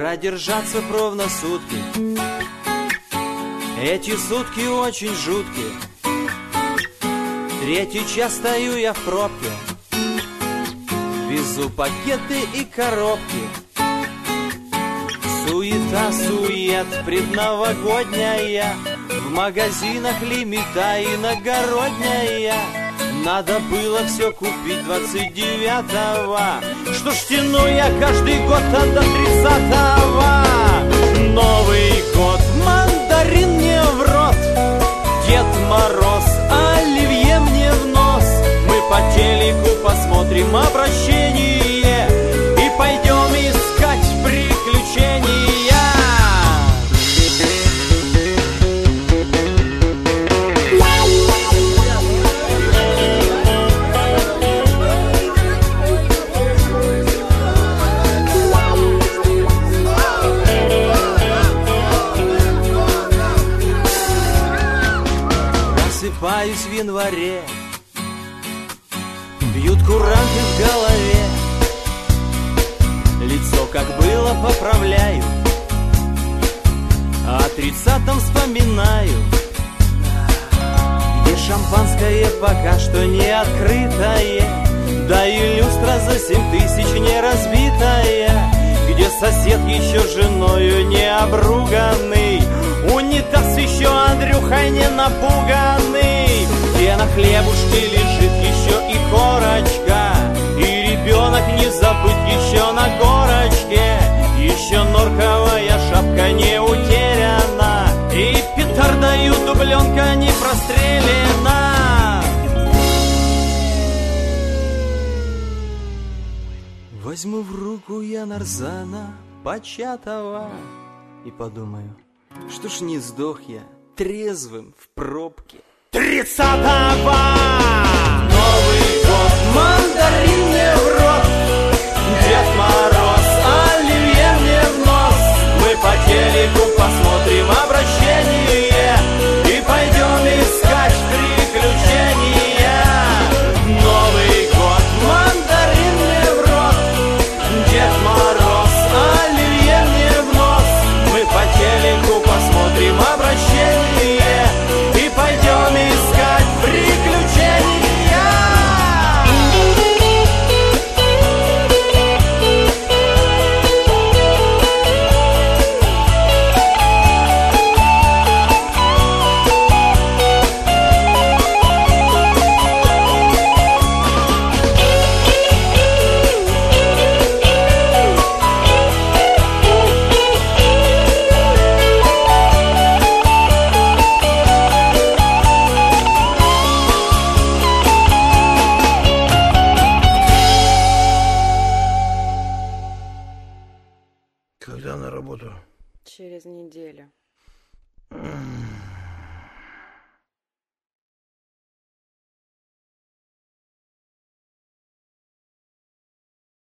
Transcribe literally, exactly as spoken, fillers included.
продержаться ровно сутки. Эти сутки очень жуткие. Третий час стою я в пробке, везу пакеты и коробки. Суета, сует, предновогодняя, в магазинах лимита иногородняя. Надо было все купить двадцать девятого. Что ж тяну я каждый год до тридцатого. Новый год, мандарин мне в рот, Дед Мороз, оливье мне в нос. Мы по телеку посмотрим обращение и пойдем искать приключения. Просыпаюсь в январе, бьют куранты в голове. Лицо как было поправляю, а о тридцатом вспоминаю, где шампанское пока что не открытое, да и люстра за семь тысяч не разбитая, где сосед еще женою не обруганный, унитаз еще Андрюхой не напуганный, где на хлебушке лежит еще и корочка, и ребенок не забыт еще на горочке, еще норковая шапка не утеряна, и петардою дубленка не прострелена. Возьму в руку я нарзана початого и подумаю, что ж не сдох я трезвым в пробке. Тридцатого! Новый год, мандарин мне в рот, Дед Мороз, оливье мне в нос. Мы по телеку посмотрим обращение и пойдем искать приключения. Новый год, мандарин мне в рот, Дед Мороз, оливье мне в нос. Мы по телеку посмотрим обращение и пойдем искать приключения. Когда на работу? Через неделю. М.